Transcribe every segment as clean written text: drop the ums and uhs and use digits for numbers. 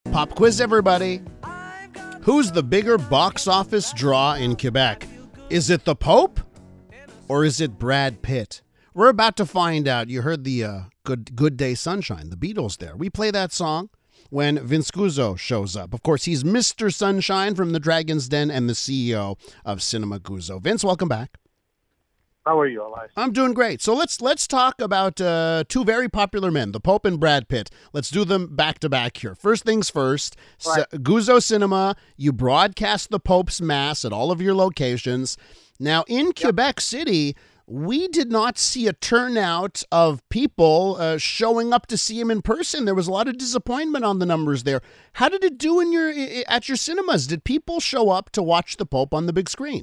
Pop quiz, everybody. Who's the bigger box office draw in Quebec? Is it the Pope or is it Brad Pitt? We're about to find out. You heard the Good Day Sunshine, the Beatles there. We play that song when Vince Guzzo shows up. Of course, he's Mr. Sunshine from the Dragon's Den and the CEO of Cinema Guzzo. Vince, welcome back. How are you, Elias? I'm doing great. So let's talk about two very popular men, the Pope and Brad Pitt. Let's do them back to back here. First things first, Right. Guzzo Cinema, you broadcast the Pope's Mass at all of your locations. Now, in Quebec City, we did not see a turnout of people showing up to see him in person. There was a lot of disappointment on the numbers there. How did it do at your cinemas? Did people show up to watch the Pope on the big screen?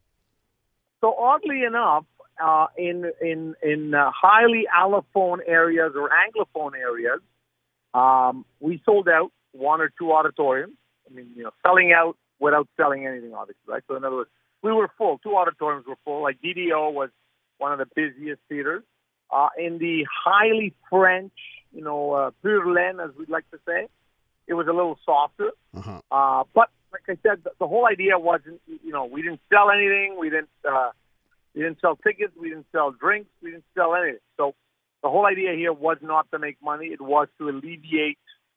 So oddly enough, in highly allophone areas or anglophone areas, we sold out one or two auditoriums. I mean, selling out without selling anything, obviously, right? So in other words, we were full. Two auditoriums were full. Like DDO was one of the busiest theaters. In the highly French, pure laine, as we'd like to say, it was a little softer. Uh-huh. But like I said, the whole idea wasn't, we didn't sell anything. We didn't sell tickets. We didn't sell drinks. We didn't sell anything. So the whole idea here was not to make money. It was to alleviate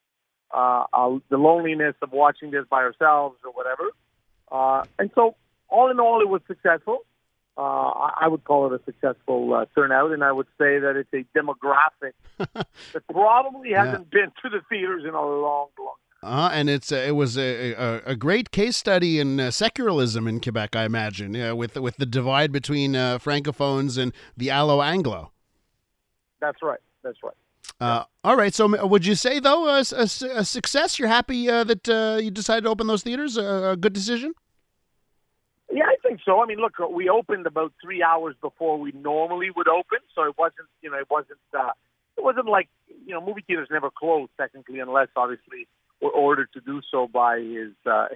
the loneliness of watching this by ourselves or whatever. And so all in all, it was successful. I would call it a successful turnout, and I would say that it's a demographic that probably hasn't been to the theaters in a long, long time. And it was a great case study in secularism in Quebec, I imagine, with the divide between francophones and the Allo-Anglo. That's right. That's right. All right. So would you say, though, a success? You're happy that you decided to open those theaters? A good decision? Yeah, I think so. I mean, look, we opened about 3 hours before we normally would open, so it wasn't like, movie theaters never close technically, unless obviously we're ordered to do so by his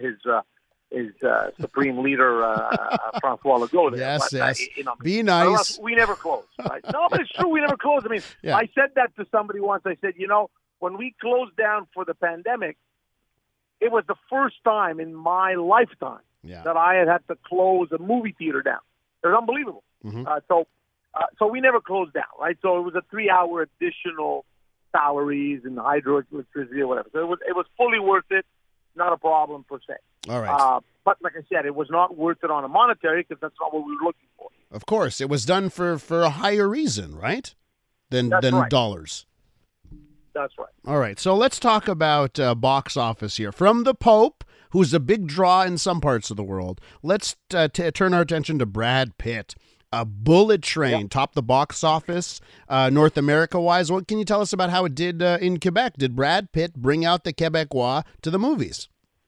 supreme leader Francois Legault. Yes, but, yes. Be nice. We never close, right? No, but it's true. We never close. I mean, Yeah. I said that to somebody once. I said, when we closed down for the pandemic, it was the first time in my lifetime that I had to close a movie theater down. It was unbelievable. Mm-hmm. So we never closed down, right? So it was a 3-hour additional salaries and hydroelectricity or whatever. So it was fully worth it. Not a problem per se. All right. But like I said, it was not worth it on a monetary because that's not what we were looking for. Of course, it was done for a higher reason, right? Than right. dollars. That's right. All right, so let's talk about box office here. From the Pope, who's a big draw in some parts of the world, let's turn our attention to Brad Pitt. A Bullet Train topped the box office North America-wise. What can you tell us about how it did in Quebec? Did Brad Pitt bring out the Quebecois to the movies?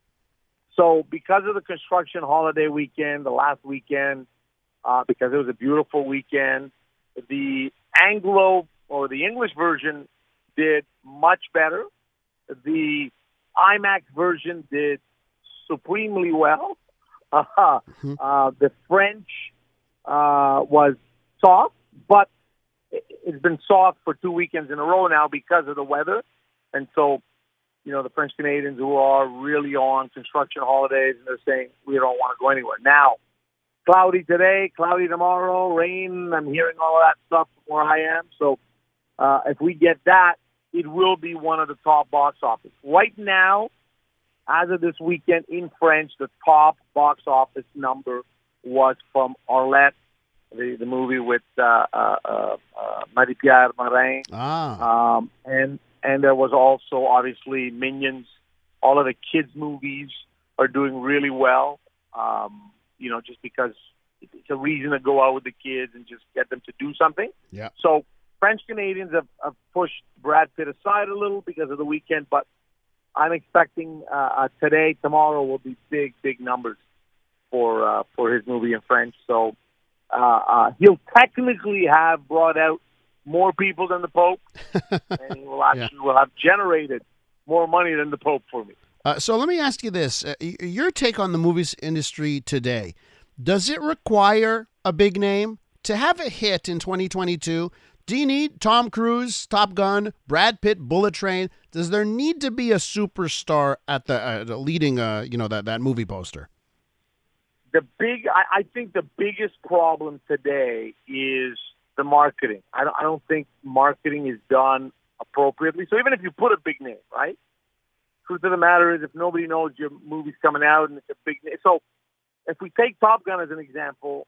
So because of the construction holiday weekend, the last weekend, because it was a beautiful weekend, the Anglo or the English version did much better. The IMAX version did supremely well. The French was soft, but it's been soft for 2 weekends in a row now because of the weather. And so, the French Canadians who are really on construction holidays, and they're saying, we don't want to go anywhere. Now, cloudy today, cloudy tomorrow, rain, I'm hearing all of that stuff from where I am. So if we get that, it will be one of the top box office. Right now, as of this weekend in French, the top box office number was from Arlette, the movie with Marie-Pierre Morin. And there was also, obviously, Minions. All of the kids' movies are doing really well, just because it's a reason to go out with the kids and just get them to do something. Yeah. So French Canadians have pushed Brad Pitt aside a little because of the weekend, but I'm expecting today, tomorrow will be big, big numbers for his movie in French. So he'll technically have brought out more people than the Pope, and he will actually will have generated more money than the Pope for me. So let me ask you this. Your take on the movies industry today. Does it require a big name? To have a hit in 2022, Do you need Tom Cruise, Top Gun, Brad Pitt, Bullet Train? Does there need to be a superstar at the leading, that movie poster? I think the biggest problem today is the marketing. I don't think marketing is done appropriately. So even if you put a big name, right? Truth of the matter is, if nobody knows your movie's coming out and it's a big name. So if we take Top Gun as an example,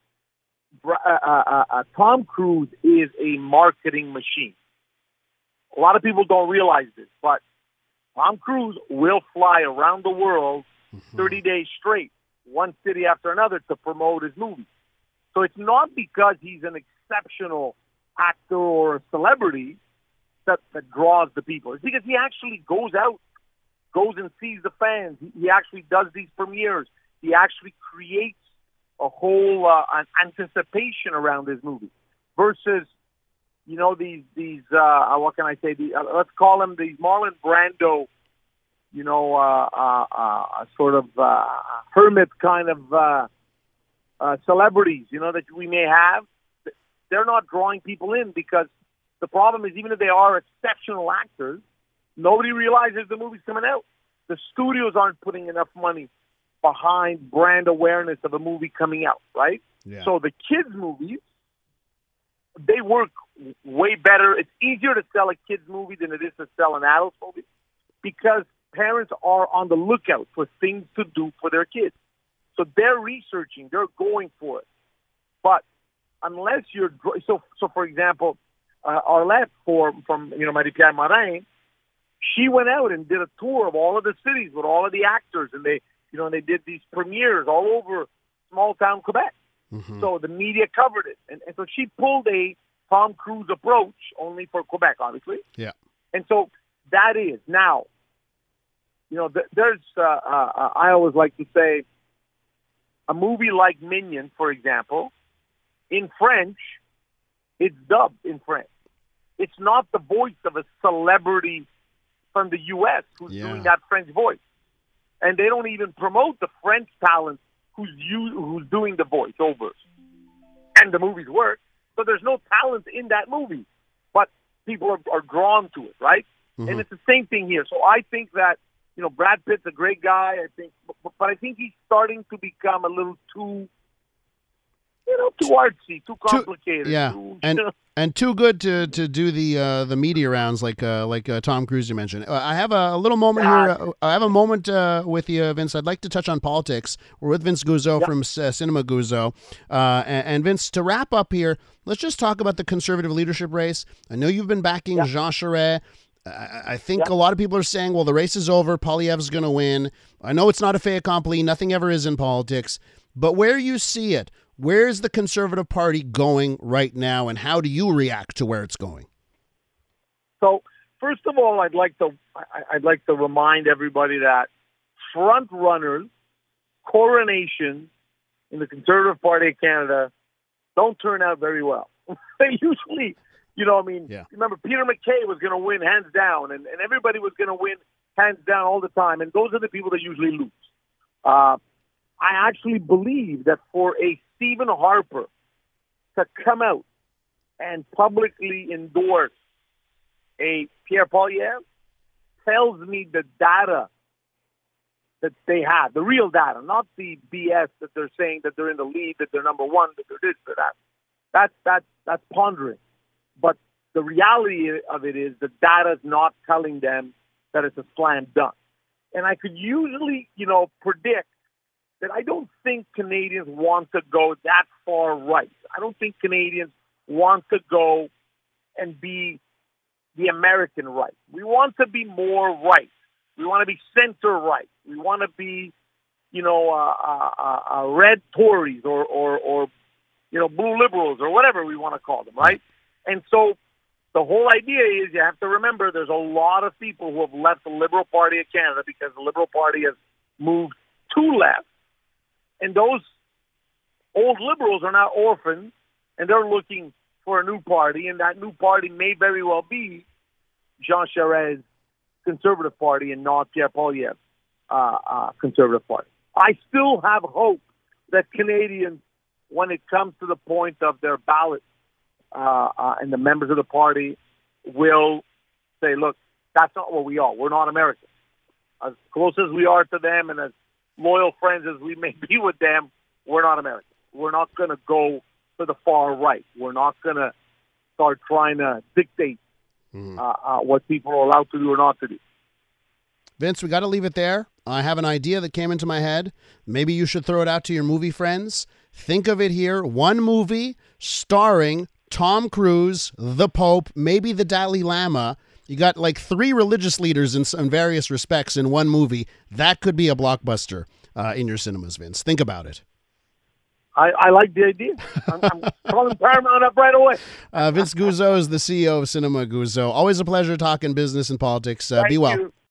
Tom Cruise is a marketing machine. A lot of people don't realize this, but Tom Cruise will fly around the world 30 days straight, one city after another, to promote his movie. So it's not because he's an exceptional actor or a celebrity that draws the people. It's because he actually goes and sees the fans. He actually does these premieres. He actually creates a whole an anticipation around his movie versus, these what can I say? Let's call them these Marlon Brando, sort of hermit kind of celebrities, that we may have. They're not drawing people in because the problem is, even if they are exceptional actors, nobody realizes the movie's coming out. The studios aren't putting enough money behind brand awareness of a movie coming out, right? Yeah. So the kids' movies, they work way better. It's easier to sell a kids' movie than it is to sell an adult movie because parents are on the lookout for things to do for their kids. So they're researching, they're going for it. But unless you're so for example, Arlette from Marie-Pierre Morin, she went out and did a tour of all of the cities with all of the actors, and they did these premieres all over small town Quebec. Mm-hmm. So the media covered it, and so she pulled a Tom Cruise approach only for Quebec, obviously. Yeah, and so that is now. There's I always like to say, a movie like Minion, for example, in French, it's dubbed in French. It's not the voice of a celebrity from the U.S. who's doing that French voice. And they don't even promote the French talent who's doing the voiceovers. And the movies work, so there's no talent in that movie. But people are drawn to it, right? Mm-hmm. And it's the same thing here. So I think that, Brad Pitt's a great guy, I think, but I think he's starting to become a little too artsy, too complicated. And too good to do the media rounds like Tom Cruise you mentioned. I have a little moment here. I have a moment with you, Vince. I'd like to touch on politics. We're with Vince Guzzo from Cinema Guzzo. And Vince, to wrap up here, let's just talk about the conservative leadership race. I know you've been backing Jean Charest. I think a lot of people are saying, well, the race is over. Poilievre's going to win. I know it's not a fait accompli. Nothing ever is in politics. But where you see it, where's the Conservative Party going right now, and how do you react to where it's going? So, first of all, I'd like to remind everybody that front runners, coronations in the Conservative Party of Canada don't turn out very well. They usually, remember Peter MacKay was going to win hands down, and everybody was going to win hands down all the time, and those are the people that usually lose. I actually believe that for a Stephen Harper to come out and publicly endorse a Pierre Poilievre tells me the data that they have, the real data, not the BS that they're saying that they're in the lead, that they're number one, that they're this, they're that. That's pondering. But the reality of it is the data is not telling them that it's a slam dunk. And I could usually, predict that I don't think Canadians want to go that far right. I don't think Canadians want to go and be the American right. We want to be more right. We want to be center right. We want to be, red Tories or blue liberals or whatever we want to call them, right? And so the whole idea is you have to remember there's a lot of people who have left the Liberal Party of Canada because the Liberal Party has moved to left. And those old Liberals are now orphans, and they're looking for a new party, and that new party may very well be Jean Charest's Conservative Party and not Pierre Poilievre's Conservative Party. I still have hope that Canadians, when it comes to the point of their ballot and the members of the party will say, look, that's not what we are. We're not Americans. As close as we are to them and as loyal friends as we may be with them, we're not Americans. We're not going to go to the far right. We're not going to start trying to dictate what people are allowed to do or not to do. Vince, we got to leave it there. I have an idea that came into my head. Maybe you should throw it out to your movie friends. Think of it here. One movie starring Tom Cruise, the Pope, maybe the Dalai Lama. You got like 3 religious leaders in various respects in one movie. That could be a blockbuster in your cinemas, Vince. Think about it. I like the idea. I'm calling Paramount up right away. Vince Guzzo is the CEO of Cinema Guzzo. Always a pleasure talking business and politics. Be well. You.